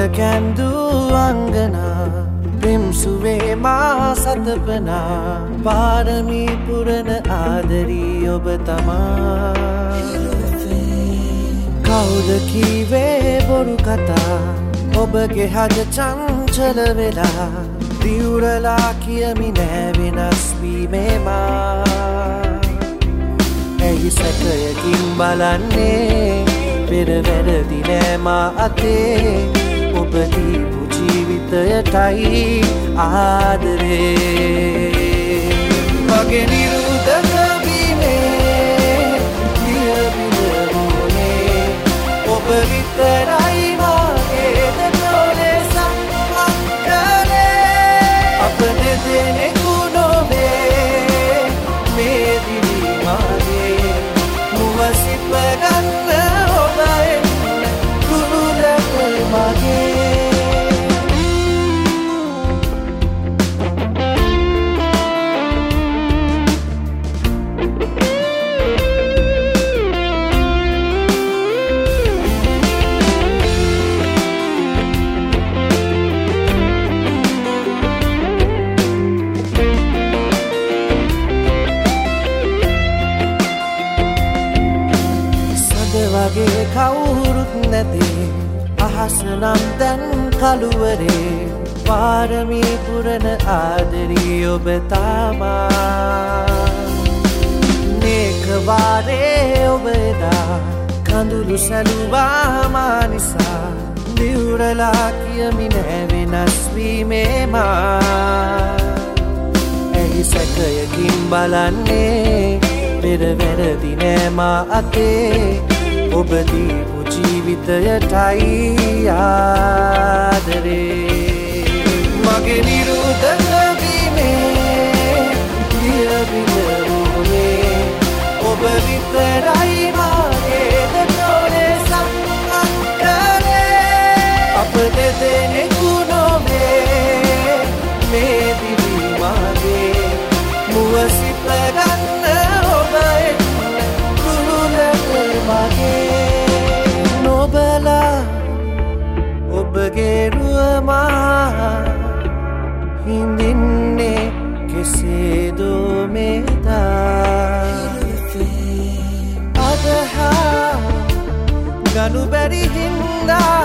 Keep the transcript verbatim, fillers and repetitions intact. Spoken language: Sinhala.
කැන්දු අංගනා පිම්සුවේ මා සතපනා පාරමී පුරන ආදරී ඔබ තමා කවුද කීවේ බොරු කතා ඔබගේ හද චංචල වෙලා දිවුරලා කියමි නෑ වෙනස් වීමේ මා ඇයි සැකයකින් බලන්නේ පෙර වැරදි නෑ මා අතේ ඔබ දීපු ජීවිතයටයි ආදරේ මගේ නිරුද්ධ වීමේ දියබිඳුනේ ඔබ විතරයි මගේ දතෝලෙසක් කරේ අප දෙදෙනෙකු නොවේ මේ දිවි මගේ මුව සිප ගන්න ඔබ එන්න කුරුලක මගේ වගේ කවුරුත් නැතේ අහස නම් දැන් කළුවරේ පාරමී පුරන ආදරී ඔබ තමා මේක වාරේ ඔබ එදා කඳුළු සැලුවා මා නිසා දිවුරලා කියමි නෑ වෙනස් වීමේ මා ඇයි සැකයකින් බලන්නේ පෙර වැරදි නෑ මා අතේ ඔබ දීපු ජීවිතයටයි ආදරේ මගේ නිරුද්ධ වීමේ දියබිඳුනේ ඔබ විතරයි මගේ දතෝලෙසක් කරේ අප දෙදෙනෙකු නොවේ මේ දිවි මගේ මුව සිප ගන්න ඔබ එන්න කුරුලක මගේ නොබලා ඔබගේ රුවමා හිඳින්නේ කෙසේදෝ මෙදා අදහා ගනු බැරි හින්දා